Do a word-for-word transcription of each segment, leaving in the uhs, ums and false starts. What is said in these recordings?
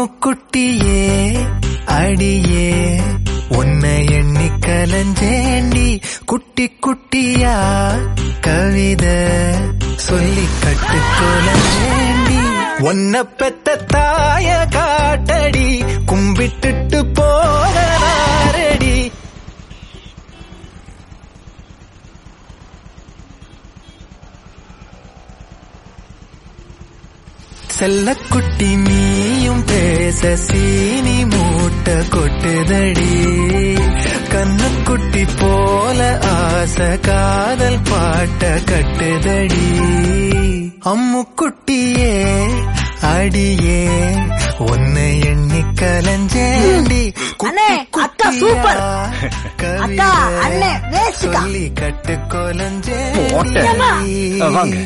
அம்முக்குட்டியே அடியே உன்னை எண்ணி கலஞ்சேண்டி குட்டி குட்டியா கவிதை சொல்லி கட்டு கொலஞ்சேண்டி உன்னை பெத்த தாய காட்டடி கும்பிட்டுட்டு போகலாரடி செல்லக்குட்டி நீயும் பேச சீனி மூட்டை கொட்டுதடி கண்ணுக்குட்டி போல ஆசை காதல் பாட்ட கட்டுதடி அம்முக்குட்டியே அடியே உன்னை எண்ணி கலஞ்சேண்டி அக்கா சூப்பர் அக்கா அண்ணே சொல்லி கட்டு கொலஞ்சேண்டி வாங்க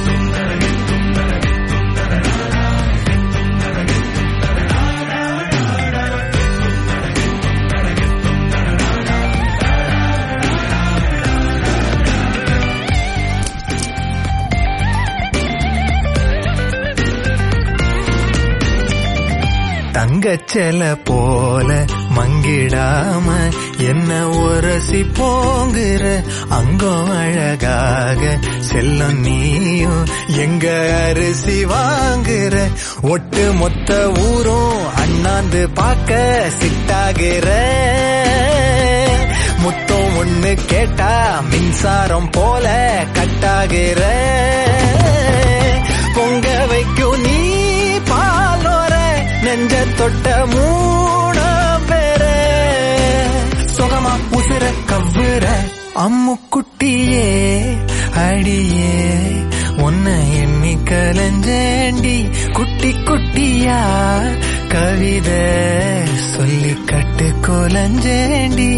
தங்கச்சல போல மங்கிடாம என்ன உரசி போங்குற அங்கம் அழகாக செல்லம் நீயும் எங்க அரிசி வாங்குற ஒட்டு மொத்த ஊரும் அண்ணாந்து பாக்க சிட்டாகிற முத்தம் ஒண்ணு கேட்டா மின்சாரம் போல கட்டாகிற பொங்க வைக்கும் நீ பாலோர நெஞ்ச தொட்ட மூண பேர சுகமா உசுர கவ்வுற அம்முக்குட்டியே அடியே உன்னை எண்ணி கலஞ்சேண்டி குட்டி குட்டியா கவிதை சொல்லி கட்டு கொலஞ்சேண்டி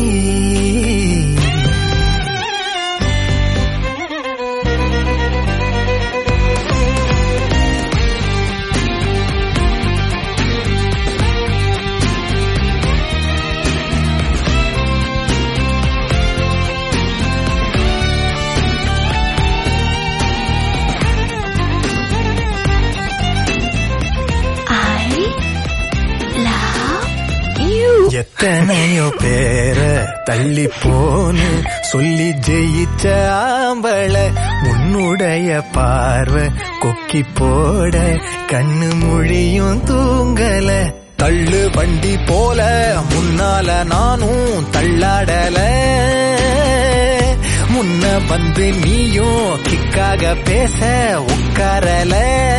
எத்தனையோ பேர தள்ளி போன்னு சொல்லி ஜெயிச்ச ஆம்பள உன்னுடைய பார்வை கொக்கி போட கண்ணு மொழியும் தூங்கல தள்ளு வண்டி போல முன்னால நானும் தள்ளாடல முன்ன வந்து நீயும் கிக்காக பேச உட்காரல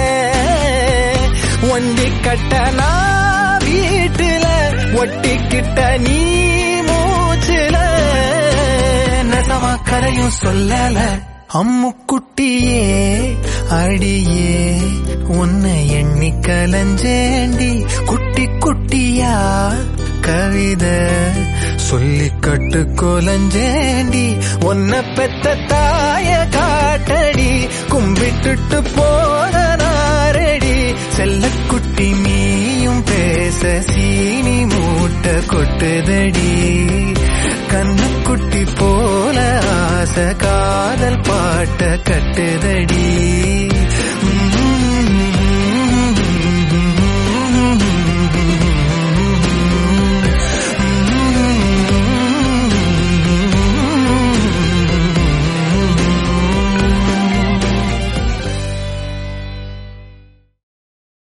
வண்டி கட்டனா வீட்டுல ஒட்டிக்கிட்ட நீ மூச்சுல நெசமா கரையும் சொல்லல அம்முக்குட்டியே அடியே உன்னை எண்ணி கலஞ்சேண்டி குட்டி குட்டியா கவிதை சொல்லி கட்டு கொலஞ்சேண்டி உன்னை பெத்த தாய காட்டடி கும்பிட்டுட்டு போற நாரடி செல்லக்குட்டி நீயும் பேச சீனி மூட்டை கொட்டுதடி கண்ணுக்குட்டி போல ஆசை காதல் பாட்ட கட்டுதடி